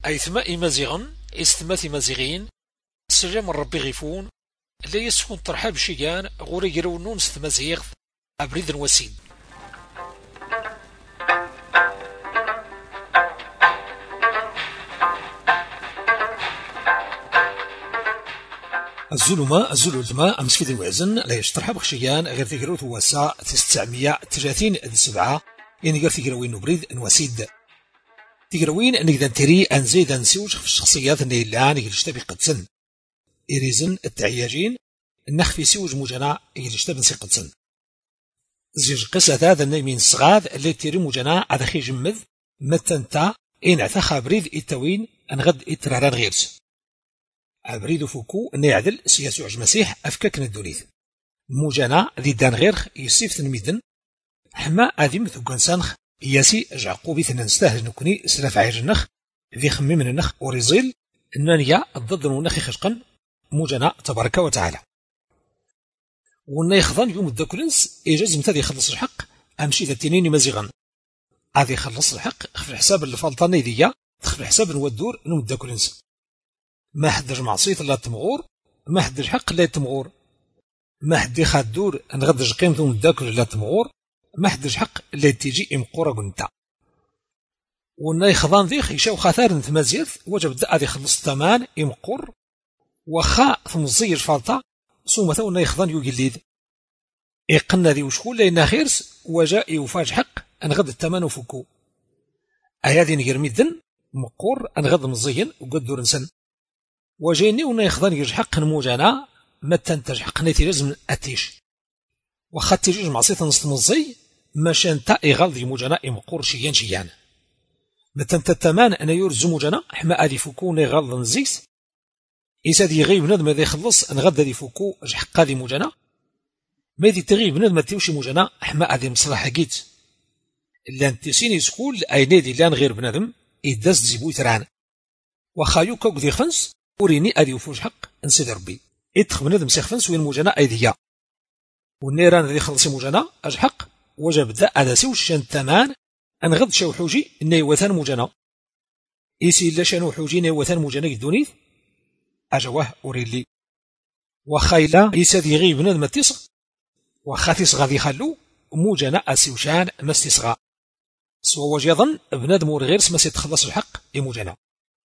أيثما إمازيغن استمات إمازيغين سلام ربي غيفون لا يسكن ترحاب شيان غوري يرونون ستمازيغ أبريد وسيد. الزلمة أمس في الوزن لا يشترح بخشيان غير تقروت وسا 937 يعني غير تقروين نبريد نوسيد تقروين نقدر تري أنزيد نسوج في الشخصيات اللي لا نقدر قدسن إريزن التعياجين نخفي سوج مجنى يجتبن نسي قدسن زيج قصة هذا من الصغاد اللي تيري مجنى على خي جمذ متنتا إن عثا بريد إتوين أنغد إتراران غيرس عبريد فوكو أن يعدل سياسو عجمسيح أفكاكنا الدوليث موجانا ذي دان غير يسيف تنميدن حما أذي مثو كنسانخ ياسي جعقوبي ثنا نستهج نكوني سلاف عيرنخ ذي خمي من النخ وريزيل أنني الضد ونخي خشقا موجانا تبارك وتعالى وأن يخضن يوم الدكولنس إيجاز متى يخلص الحق أمشي ذا التنين مزيغا هذا يخلص الحق في الحساب اللي فالطاني ذيا تخفي الحساب نودور نوم الدكولنس ما حدش معصيت لا تمغور ما حدش حق لا تمغور ما حد يخاد دور نغدج قيمته مداكل لا تمغور ما حدش حق لا تيجي امقورة قنتا ونا يخضان ذيخ يشاو خاثار نتمازيث وجب دا هذه خلص الثمان امقور وخا ثمزيج فالطا سومة ونا يخضان يوجليد يقنا ذي وشكول لأنها خيرس وجاء يوفاج حق نغد الثمان وفكو أيادي نجرمي الذن مقور نغد مزيين وقد دور نسن وجيني ونا يخضن يجحق نموجانا ما تنتج حق نتي لازم أتيش وخا تيجي معصيت نستمزي ما شانتا يغلظ موجانا يمقور شيان ما تنتتمان أنا يرزو موجانا حما أدي فوكو يغلظ نزيس إيساد يغيب ندم ذي خلص نغد ذي فوكو جحق ذي موجانا ما ذي تغيب ندم تيوشي موجانا حما أدي مصلحة جيت إلا انتسيني سكول أي نادي لان غير بندم إداس زيبوي تران وخايو كوك ذي خنس وريني أدي وفوج حق نسيد ربي إدخل بندم سيخفنس وين موجانا أيديا والنيران ذي خلصي موجانا أجحق وجب ذا أداسي وشان تمان أنغض شو حوجي إني وثان موجانا إيسي إلا شانو حوجي إني وثان موجانا يدونيث أجواه أوريلي وخايلا إيسا ذي غيب بندم التسغ وخاتيس غادي خلو موجانا أسيوشان مستسغا سوا وجيضا بنادم ورغير سمسي تخلص الحق يا موجانا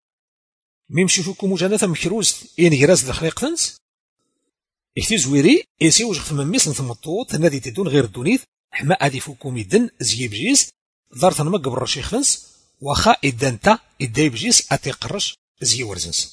ميمشي فوكو موجانا ثمكروز ينجراز الخليق ثنس إحتي زويري إيسي وجغ ثمميس نثمطوط نادي تدون غير الدونيث حما أدي فوكو ميدن زيب جيس دارت نمق بالرشيخ ثنس وخا إدانتا إدايب جيس أتيقرش زي ورزنس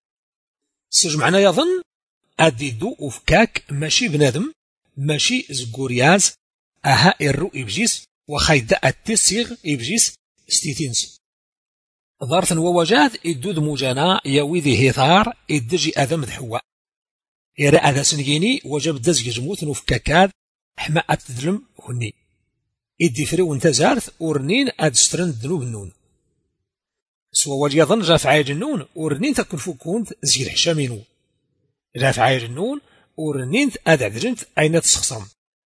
سجمعنا يظن أدي دو وفكاك ماشي بنادم ماشي زقورياز أها إرو إبجيس وخايدا التسيغ إبجيس ستيتينس ضارت ووجاد إدود موجانا يويذي هيثار إدجي أذم ذحوا إرى أذا سنجيني وجب دزج جموت نفكاكاد حما أتدلم هني إدي فريو انتزارث ورنين أدسترن ذنوب النون سوا وجيضن رافع عاج النون ورنين تكون فوكونت زير حشامينو رافع عاج النون ورنين أدعدرنت أين تسخصم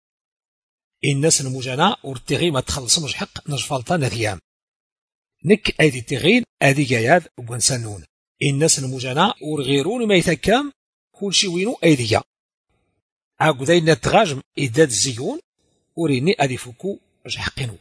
الناس الموجانا ورتغي ما تخلصمش حق نجفالطا نثيام نك أيدي تغين أدي جاياد وانسانون الناس الموجانا ورغيرون ما يتكام كل شي وينو أيديا عاقو ذاين تغاجم إداد الزيون وريني أدي فوكو جحقينو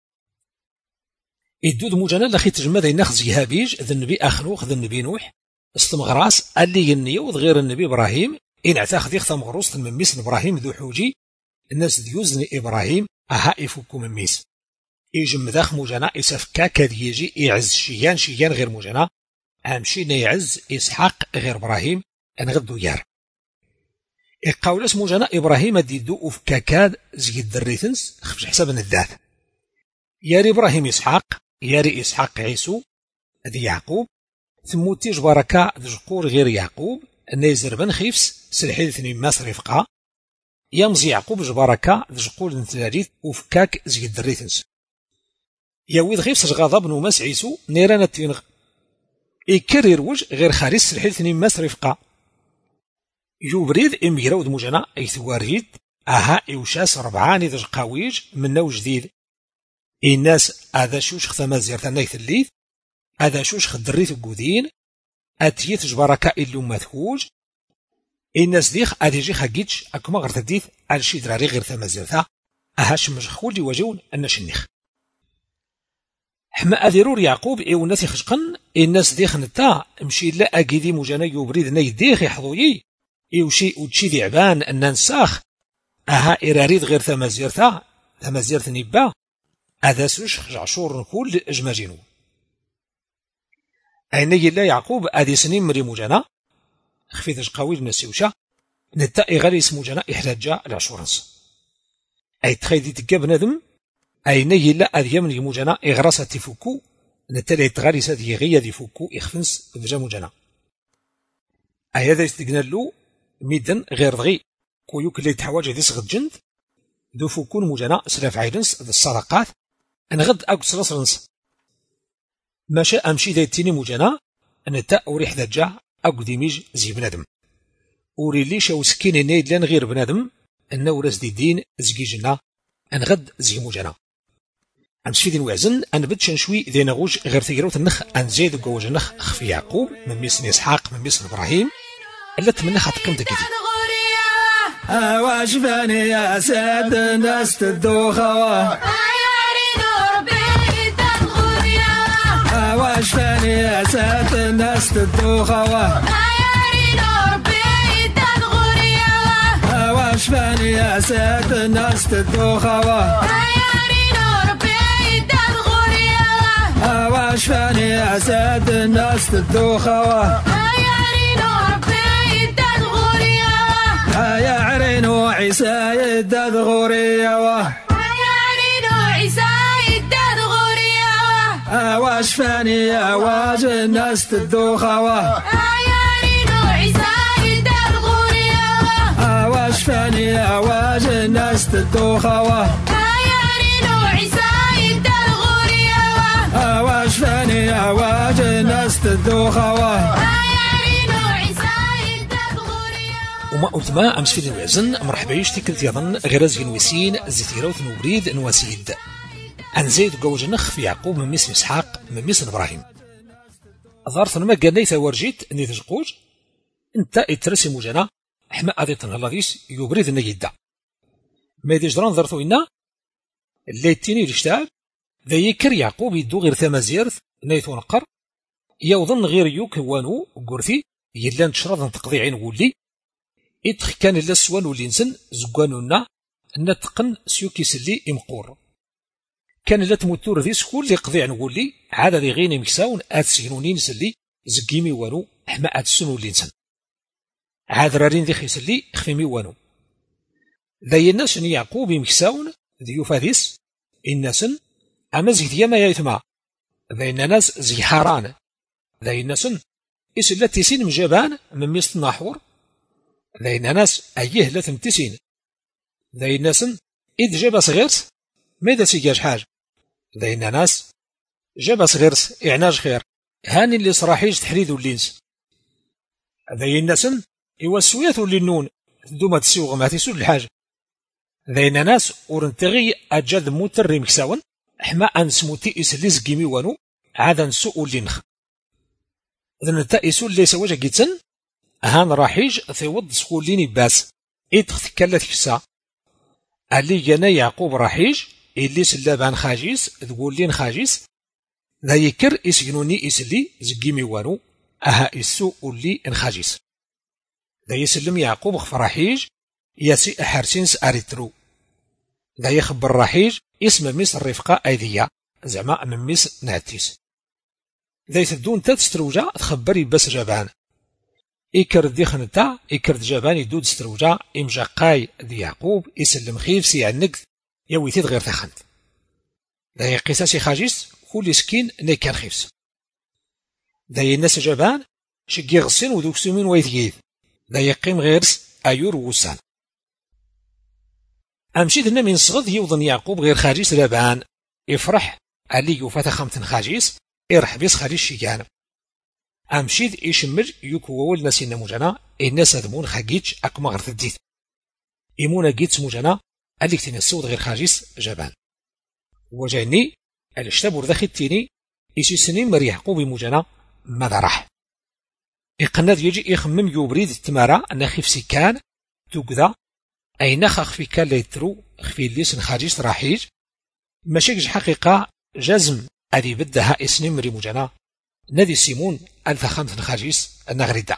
إدود موجانا لخي تجمع ذي نخز يهابيج ذا النبي أخنوخ ذا النبي نوح استمغراس اللي ينيوض غير النبي إبراهيم إن اعتاخذ يخثم غروس من ميس إبراهيم ذو حوجي الناس ديوزني إبراهيم أها يفوكو من ميس يجم ذاخ موجانا إسافكا كاد يجي يعز شيان غير موجانا أمشي يعز إسحاق غير إبراهيم أنغدو يار إقاولس موجانا إبراهيم ديدو أفكاكاد زيد دريثنس خفش حسابا الذات ياري إبراهيم إسحاق ياري إسحاق عيسو ذي يعقوب ثم تيج بركة ذجقور غير يعقوب نيزر بن خيفس سلحيثني ماس رفقا يمزي يعقوب جبركة ذجقور نتلاريث وفكاك زيد دريثنس ياويد غيفس غضب نوماس عيسو نيرانا تينغ يكرر وجه غير خارس سلحيثني ماس رفقا يوبريد إميراود موجانا إيثواريد أها إوشاس ربعاني ذج قاويج من نو جديد الناس هذا شوش خثما زيرتنا يثليث هذا شوش خدريت قودين اتيت جبركا إلو مثهوج الناس ديخ ادي جي خاكيتش اكما غير تديت على شي دراري غير ثمازيرتا اهاش مجخول يواجهون النشنيخ حما اديرور يعقوب الناس يخشقن الناس ديخ نتا مشي لا اكيدي مجانا يبريد ناي ديخ يحضوي وشي وتشي ديعبان ان نساخ اها اراريد غير ثمازيرتا ثمازيرت نيبا هذا سوش عشور نقول اجماجينو اين لا يعقوب ادي سنين مري مجانا خفيت قويل نسيوشا نتا غير اسمو جنا احتاجا العشورنس اي تخيدي تجا بنادم اي نيي لا اديم يموجنا اغراسا تفوكو نتا لي تغاريس هذه غيا دي فوكو يخفنس بجا موجنا اي هذا يستقنا له ميدن غير ضغي كويوك اللي تحواج هذه صغد جند دو فوكون موجنا سلاف عيدنس السرقات انغد اكو سلسلنس ماشا امشي دايتيني موجنا نتا اوريح ذا اكو ديميج زي بنادم وري ليش وسكين نيد لان غير بنادم ان ورس دي دين زكيجنا انغد زي موجنا امشي دين وعزن ان بدش نشوي ذي نغوج غير تيروت النخ ان زيد جوج النخ خفي يعقوب من ميسن اسحاق من ميسن ابراهيم الا تمنى خاتقم دكدي واش باني يا ساد الناس تدوخوا واش باني يا ساد الناس تدوخوا واش باني يا ساد الناس تدوخوا واش باني يا ساد الناس تدوخوا يا عرينو عيسى يداد غوريا واش فاني يا واج الناس تدوخوا واش فاني يا واج الناس تدوخوا واش فاني يا واج الناس تدوخوا وما أتما أمس في الوزن مرحبا يشتكلت يظن غير زين ويسين زيتيروت نوريد نواسيد أن زيد جوج نخ في يعقوب من ميسن إسحاق من ميسن إبراهيم ظرف ما قال ورجيت أني تشقوج أنت اترسم جنا حما أديتنا هلاديس يبريد النجدة ما يديش دران ظرفو إنا اللي تيني الاشتاب ذا يكر يعقوب يدو غير ثمازيرث نيثو نقر يوظن غير يوك وانو قرثي يلان تشرط تقضي عين ولي إدخ كان إلا السوان والإنسان زقانونا نتقن سيوكي سلي إمقور كان إلا تموتور ذي سكول اللي قضي عن ولي عاد ذي غيني مكساون سينونين سلي زقيمي وانو حما سنو الإنسان عاد رارين ذي خيسلي خفيمي وانو ذي الناس يعقوب مكساون ذي يفاذيس الناس أما زي ديما يايثما ذي الناس زي حاران ذي الناس إس التي سين مجابان من ميست ناحور ذي الناس أيه لا تمتسين ذي الناس إذ جاب صغيرس ماذا سيجاج حاج ذي الناس جاب صغيرس إعناج خير هاني اللي صراحيج تحريد اللينس ذي الناس يوسويات للنون دوما تسيوغ ما تسود الحاج ذي الناس ورنتغي أجاد موتر مكساون حما أنسموتي إسلي زقيمي وانو عادا نسوء اللينخ إذن التائسو اللي سواجه جيتسن هان راحيج ثيوض سكوليني باس إدخ تكالت كسا اللي جانا يعقوب راحيج اللي سلابان خاجيس تقول لين خاجيس ذا يكر إسجنوني إسلي زقيمي وانو أها إسو اللي انخاجيس ذا يسلم يعقوب خفراحيج ياسي أحرسينس أريترو ذا يخبر راحيج اسم ميس الرفقة أيديا زعما من ميس نعتيس ذا يتدون تستروجا تخبري بس جابان إكر دي خنتا إكر جابان يدود ستروجا إمجا قاي دي يعقوب يسلم خيف سي عنك يويتيد غير تخنت ذا يقيساسي خاجيس كل سكين نيكان خيفس ذا يناس جابان شقي غسين ودوك سمين ويثيث ذا يقيم غيرس أيور وسان أمشي دنا من صغد يوضن يعقوب غير خاجيس لابان يفرح علي يوفات خمتن خاجيس يرح بيس خاجيس شيكان أمشيد يشمر يوكو وول ناسينا موجانا الناس هذمون خاجيتش أكما غير تديث إيمونا جيتس موجانا اللي كتين السود غير خاجيس جبان وجاني الاشتاب ورذاخي التيني إيشي سنين مري يعقوب موجنا ماذا راح يقناد يجي يخمم يوبريد التمارة أن خيف سكان توقذا أي نخ في كان ليترو خفي الليس نخاجيس راحيج ماشيكش حقيقة جزم أدي بدها إسنين مري موجنا نادي سيمون ألف خمس نخاجيس النغريدا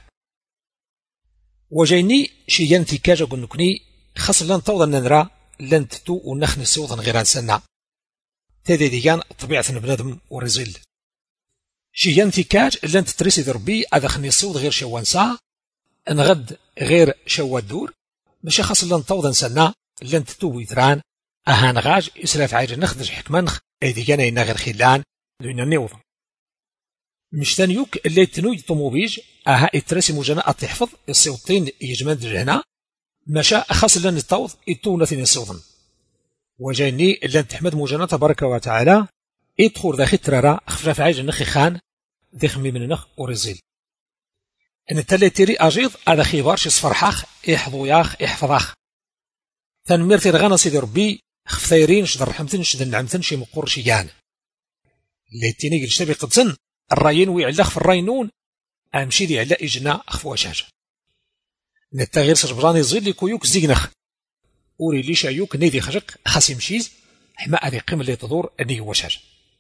وجيني شي ينتكاج قلنكني خاص لن توضا ننرى لن تتو ونخن السوضا غير سنة تادي ديان طبيعة بنادم ورزيل شي ينتكاج لن تترسي دربي هذا خني السوض غير شوان ساعة نغد غير شوا الدور ماشي خاص لن توضا سنة لن تتو ويتران أهان غاج إسراف عاير نخدج حكمانخ أيدي كان ينا غير خلان لأن نوضا مش تانيوك اللي تنوي طموبيج أها إترسي مجانا أتحفظ السوطين يجمد جهنا مشا خاص لن التوض إتونا ثين السوضن وجاني لن تحمد مجانا تبارك وتعالى إدخور ذا خطرارا خفراف عايج نخي خان ذي خمي من نخ ورزيل أن التالي تيري أجيض هذا خيبارش صفرحاخ إحضو ياخ إحفظاخ تنمير تيرغانا سيدي ربي خفثيرين شدر رحمتن شدر نعمتن شي مقور شيان اللي تيني قلشتبي قدسن الرايين ويعلق في الراينون أمشي دي علا إجنا أخفو أشاج نتغير سجبراني زيل لكويوك زيغنخ أوري ليش أيوك نيدي خجق خاسي مشيز حما أدي قيم اللي تدور أني وشاج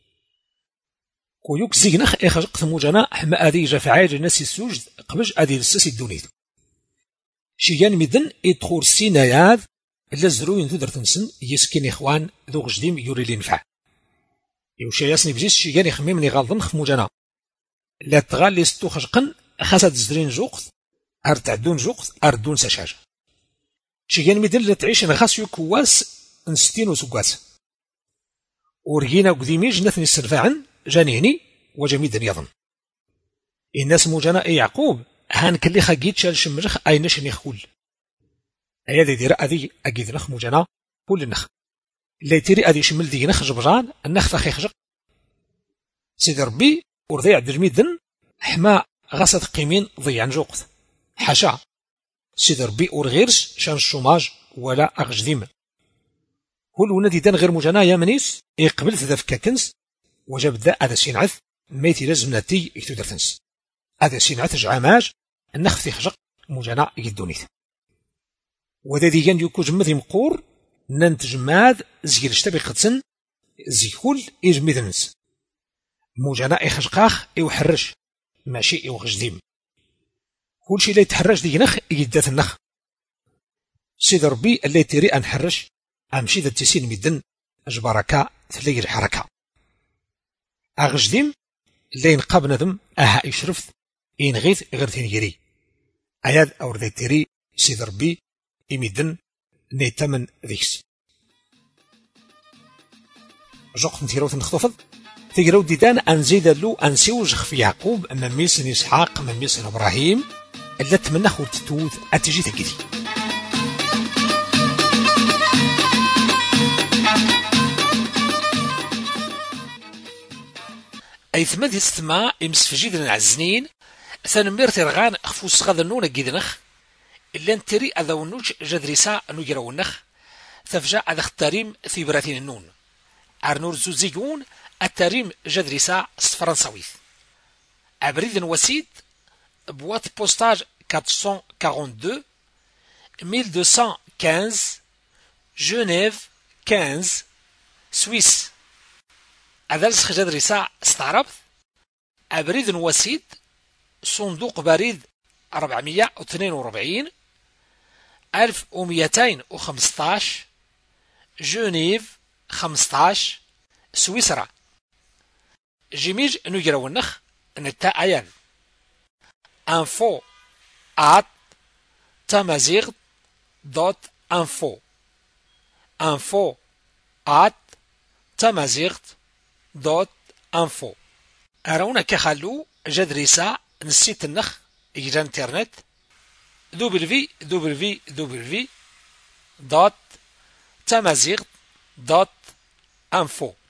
كويوك زيغنخ إي خجق ثموجنا حما أدي جافعاج الناس السوجد قبج أدي للساسي الدونيد شيان مدن إدخور سيناياد إلا زروين تدر تنسن يسكين إخوان ذو غجديم يوري لي نفع يوشا ياسني بزيس شيان يخممني غالظن خموجنا لا تغالي ستو خشقن خاصة تزدرين جوقت أرتعدون جوقت أردون سشاج شيان مدن لا تعيش نغاسيو كواس نستين وسكواس ورقينا قديميج نثني السرفاعن جانيني وجميدا يظن الناس موجانا أي يعقوب هان كلي خاقيت شال شمرخ أي نشني خول أي ذي دير أذي أجيد نخ موجانا كل النخ لا تيري أذي شمل دي نخ جبران النخ ثخي خجق سيدي ربي ورضيع درميدن حما غاسد قيمين ضيعن جوقت حاشا سيدي ربي ورغيرش شان الشوماج ولا أغجديم كل ونادي دان غير مجانا يا منيس يقبل ذا فكاكنس وجاب ذا هذا سينعث ميتي لازم ناتي يكتو درتنس هذا سينعث جعاماج النخ في خجق مجانا يدونيت وذا دي كان يكو جمذي مقور ننتج ماد زير اشتبي قدسن زيكول إجميدنس موجانا اي خشقاخ اي وحرش ماشي اي وغجديم كل شي لا يتحرش دي نخ يدات النخ سيد ربي اللي تيري انحرش امشي ذا التسين مدن اجباركا تلاقي الحركة اغجديم اللي نقاب ندم اها يشرفت ان غيث غير تنجري اياد اور ذا تيري سيد ربي يمدن نيتمن ذيكس جوقت نتيروت نخطفض تقرأوا ديدان أنزيد له أنسيوج في يعقوب أما ميسن إسحاق أما ميسن إبراهيم اللي تمنى خود تتوث أتجي تقدي أي ثمد يستمع إمسفجيد العزنين ثانمير ترغان أخفوس غاذنون أجيدنخ اللي نتري أذونوش جدريسا نجرونخ ثفجاء أذا اختاريم في براتين النون أرنور زوزيجون التريم جدريسا فرنساويث أبريد وسيد بوات بوستاج 442 1215 جنيف 15 سويس أذلسخ جدريسا استعربت أبريد وسيد صندوق بريد 442 1215 جنيف 15 سويسرا جيميج نجرو النخ نتا ايان info @tamazigh.info info @tamazigh.info اراونا كخلو جدريسا نسيت النخ يجرى انترنت www.tamazigh.info